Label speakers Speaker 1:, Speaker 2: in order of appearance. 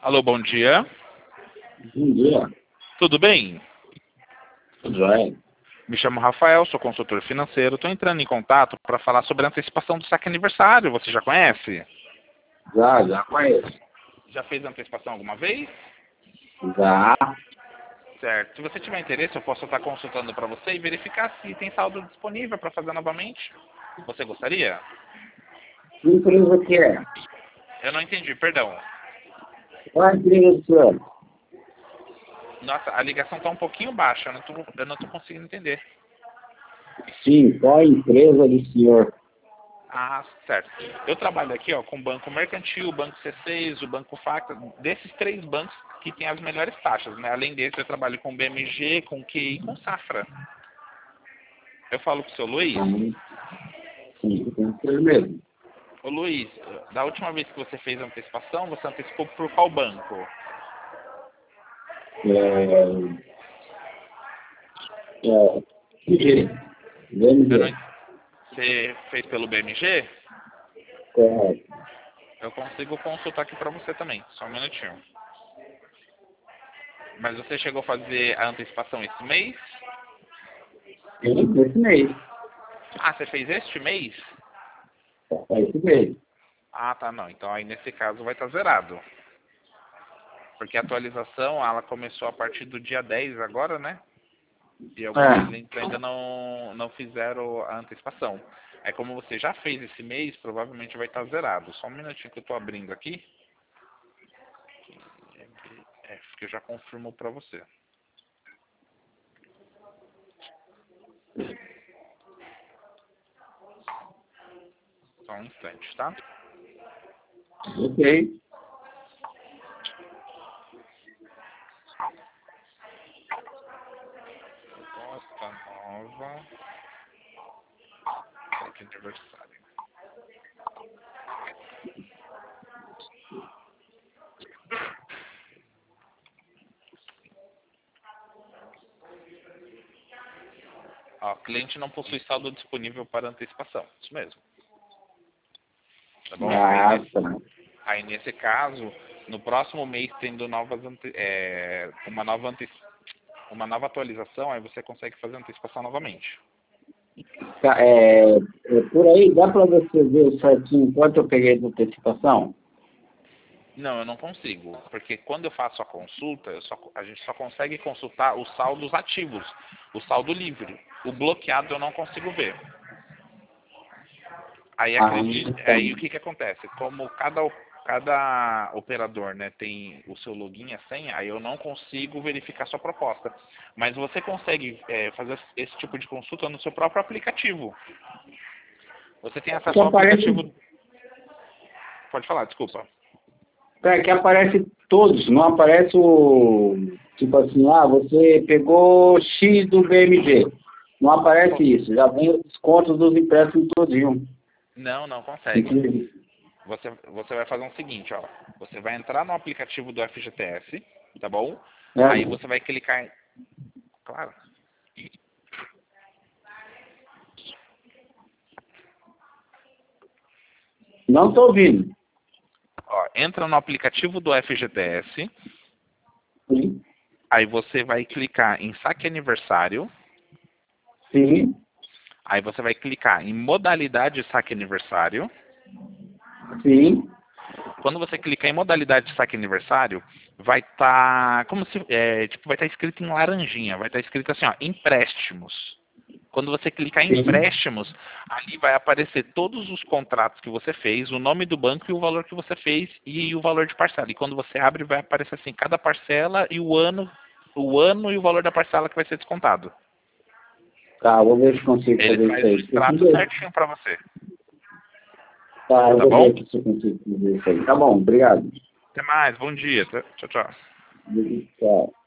Speaker 1: Alô, bom dia.
Speaker 2: Bom dia.
Speaker 1: Tudo bem?
Speaker 2: Tudo bem?
Speaker 1: Me chamo Rafael, sou consultor financeiro. Estou entrando em contato para falar sobre a antecipação do saque aniversário. Você já conhece?
Speaker 2: Já conheço.
Speaker 1: Já fez antecipação alguma vez?
Speaker 2: Já.
Speaker 1: Certo. Se você tiver interesse, eu posso estar consultando para você e verificar se tem saldo disponível para fazer novamente. Você gostaria?
Speaker 2: Que empresa que é?
Speaker 1: Eu não entendi, perdão.
Speaker 2: Qual a empresa do senhor?
Speaker 1: Nossa, a ligação está um pouquinho baixa. Eu não tô conseguindo entender.
Speaker 2: Sim, qual a empresa do senhor?
Speaker 1: Ah, certo. Eu trabalho aqui com o Banco Mercantil, o Banco C6, o Banco Facta, desses três bancos que têm as melhores taxas, né? Além desse, eu trabalho com o BMG, com o QI e com o Safra. Eu falo com o seu Luiz.
Speaker 2: Sim, tem que ser mesmo.
Speaker 1: Ô Luiz, da última vez que você fez a antecipação, você antecipou por qual banco?
Speaker 2: BMG.
Speaker 1: Você fez pelo BMG?
Speaker 2: Correto.
Speaker 1: Eu consigo consultar aqui pra você também, só um minutinho. Mas você chegou a fazer a antecipação esse mês?
Speaker 2: Sim, esse mês.
Speaker 1: Ah, você fez este mês?
Speaker 2: É esse mês.
Speaker 1: Ah, tá, não. Então aí nesse caso vai estar zerado. Porque a atualização, ela começou a partir do dia 10 agora, né? E alguns clientes ainda não fizeram a antecipação. Aí como você já fez esse mês, provavelmente vai estar zerado. Só um minutinho que eu estou abrindo aqui. Que eu já confirmo para você. Só um instante, tá?
Speaker 2: Ok.
Speaker 1: Proposta nova. Saque aniversário. Ó, cliente não possui saldo disponível para antecipação. Isso mesmo. Tá bom? Aí nesse caso, no próximo mês, tendo uma nova atualização, aí você consegue fazer a antecipação novamente.
Speaker 2: Por aí, dá para você ver certinho quanto eu peguei de antecipação?
Speaker 1: Não, eu não consigo, porque quando eu faço a consulta, a gente só consegue consultar os saldos ativos, o saldo livre. O bloqueado eu não consigo ver. Aí, aí o que acontece? Como cada operador, né, tem o seu login e a senha, aí eu não consigo verificar sua proposta. Mas você consegue fazer esse tipo de consulta no seu próprio aplicativo. Você tem acesso ao aplicativo... Pode falar, desculpa.
Speaker 2: Que aparece todos, não aparece o... Tipo assim, você pegou X do BMG. Não aparece isso, já vem os descontos dos empréstimos todinho.
Speaker 1: Não consegue. Você vai fazer o seguinte, ó. Você vai entrar no aplicativo do FGTS, tá bom? Aí você vai clicar em... Claro.
Speaker 2: Não estou ouvindo.
Speaker 1: Ó, entra no aplicativo do FGTS.
Speaker 2: Sim.
Speaker 1: Aí você vai clicar em saque aniversário.
Speaker 2: Sim.
Speaker 1: Aí você vai clicar em modalidade saque aniversário.
Speaker 2: Sim.
Speaker 1: Quando você clicar em modalidade de saque aniversário, vai estar como se vai estar escrito em laranjinha, vai estar escrito assim, ó, empréstimos. Quando você clicar em empréstimos, ali vai aparecer todos os contratos que você fez, o nome do banco e o valor que você fez e o valor de parcela. E quando você abre, vai aparecer assim cada parcela e o ano e o valor da parcela que vai ser descontado.
Speaker 2: Tá, vou ver se consigo fazer isso aí.
Speaker 1: Ele faz o extrato certinho para você.
Speaker 2: Tá, eu vou
Speaker 1: bom?
Speaker 2: ver se eu consigo fazer isso aí. Tá bom, obrigado.
Speaker 1: Até mais, bom dia. Tchau, tchau.
Speaker 2: Tchau.